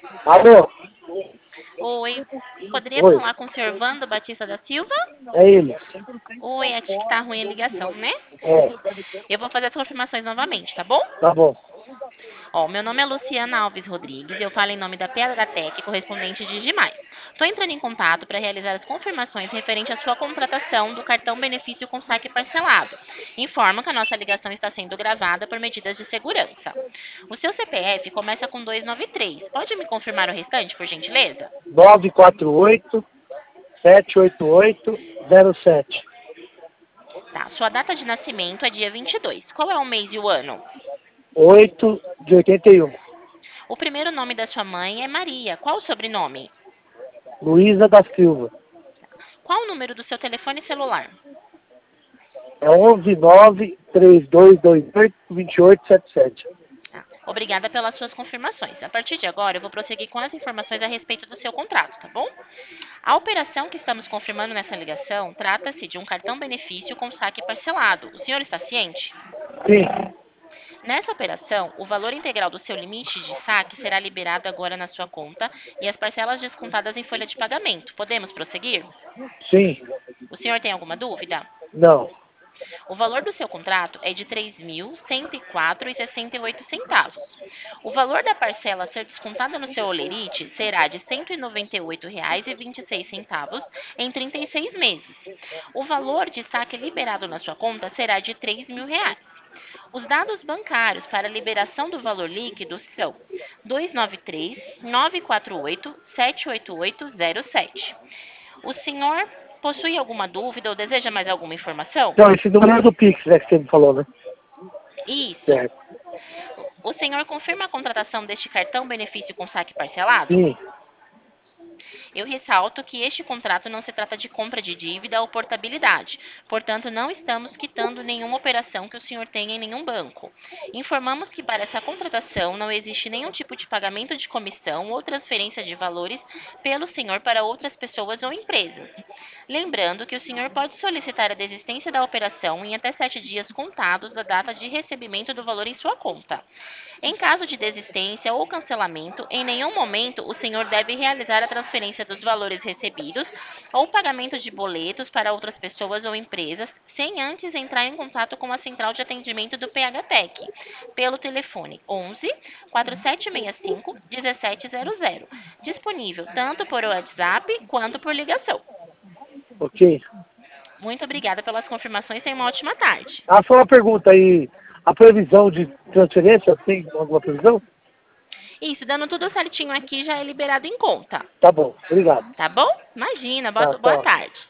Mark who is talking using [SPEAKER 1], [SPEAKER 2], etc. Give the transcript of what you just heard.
[SPEAKER 1] Alô?
[SPEAKER 2] Oi, poderia
[SPEAKER 1] Oi,
[SPEAKER 2] falar com o senhor Vando Batista da Silva?
[SPEAKER 1] é ele.
[SPEAKER 2] Oi, acho que tá ruim a ligação, né?
[SPEAKER 1] É,
[SPEAKER 2] Eu vou fazer as confirmações novamente, tá bom?
[SPEAKER 1] tá bom.
[SPEAKER 2] Ó, meu nome é Luciana Alves Rodrigues e eu falo em nome da PHTEC, correspondente de Digimais. Estou entrando em contato para realizar as confirmações referente à sua contratação do cartão benefício com saque parcelado. Informo que a nossa ligação está sendo gravada por medidas de segurança. O seu CPF começa com 293. Pode me confirmar o restante, por gentileza?
[SPEAKER 1] 948-788-07.
[SPEAKER 2] Tá, sua data de nascimento é dia 22. Qual é o mês e o ano?
[SPEAKER 1] 8 de 81.
[SPEAKER 2] O primeiro nome da sua mãe é Maria. Qual o sobrenome?
[SPEAKER 1] Luísa da Silva.
[SPEAKER 2] Qual o número do seu telefone celular?
[SPEAKER 1] É 119-3228-2877.
[SPEAKER 2] Obrigada pelas suas confirmações. A partir de agora, eu vou prosseguir com as informações a respeito do seu contrato, tá bom? A operação que estamos confirmando nessa ligação trata-se de um cartão benefício com saque parcelado. O senhor está ciente?
[SPEAKER 1] Sim,
[SPEAKER 2] Nessa operação, o valor integral do seu limite de saque será liberado agora na sua conta e as parcelas descontadas em folha de pagamento. Podemos prosseguir?
[SPEAKER 1] sim,
[SPEAKER 2] O senhor tem alguma dúvida?
[SPEAKER 1] não,
[SPEAKER 2] O valor do seu contrato é de R$ 3.104,68. O valor da parcela a ser descontada no seu holerite será de R$ 198,26 em 36 meses. O valor de saque liberado na sua conta será de R$ 3.000. Os dados bancários para liberação do valor líquido são 293-948-78807. O senhor possui alguma dúvida ou deseja mais alguma informação?
[SPEAKER 1] então esse número é do Pix, né, que você me falou, né?
[SPEAKER 2] Isso.
[SPEAKER 1] Certo.
[SPEAKER 2] O senhor confirma a contratação deste cartão benefício com saque parcelado?
[SPEAKER 1] Sim,
[SPEAKER 2] Eu ressalto que este contrato não se trata de compra de dívida ou portabilidade, portanto, não estamos quitando nenhuma operação que o senhor tenha em nenhum banco. Informamos que para essa contratação não existe nenhum tipo de pagamento de comissão ou transferência de valores pelo senhor para outras pessoas ou empresas. Lembrando que o senhor pode solicitar a desistência da operação em até 7 dias contados da data de recebimento do valor em sua conta. Em caso de desistência ou cancelamento, em nenhum momento o senhor deve realizar a transferência dos valores recebidos ou pagamento de boletos para outras pessoas ou empresas sem antes entrar em contato com a central de atendimento do PHTEC pelo telefone 11 4765 1700, disponível tanto por WhatsApp quanto por ligação.
[SPEAKER 1] ok.
[SPEAKER 2] Muito obrigada pelas confirmações. Tenha uma ótima tarde.
[SPEAKER 1] Ah, só uma pergunta aí. A previsão de transferência, tem alguma previsão?
[SPEAKER 2] Isso, dando tudo certinho aqui, já é liberado em conta.
[SPEAKER 1] Tá bom, obrigado.
[SPEAKER 2] Tá bom? Imagina.
[SPEAKER 1] Tá,
[SPEAKER 2] Boa
[SPEAKER 1] tchau.
[SPEAKER 2] tarde.